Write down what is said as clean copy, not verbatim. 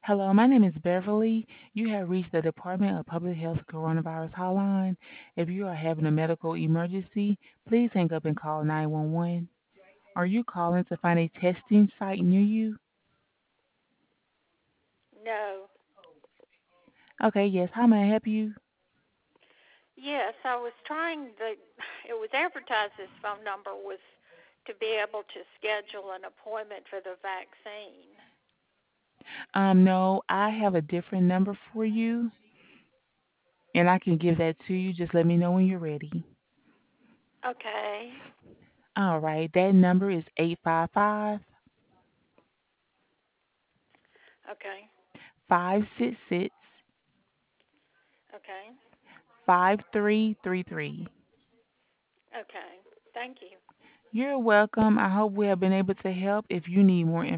Hello, my name is Beverly. You have reached the Department of Public Health Coronavirus Hotline. If you are having a medical emergency, please hang up and call 911. Are you calling to find a testing site near you? No. Okay, yes. How may I help you? Yes, I was trying it was advertised this phone number was to be able to schedule an appointment for the vaccine. No, I have a different number for you, and I can give that to you. Just let me know when you're ready. Okay. All right, that number is 855 Okay. 566 Okay. 5333. Okay. Thank you. You're welcome. I hope we have been able to help. If you need more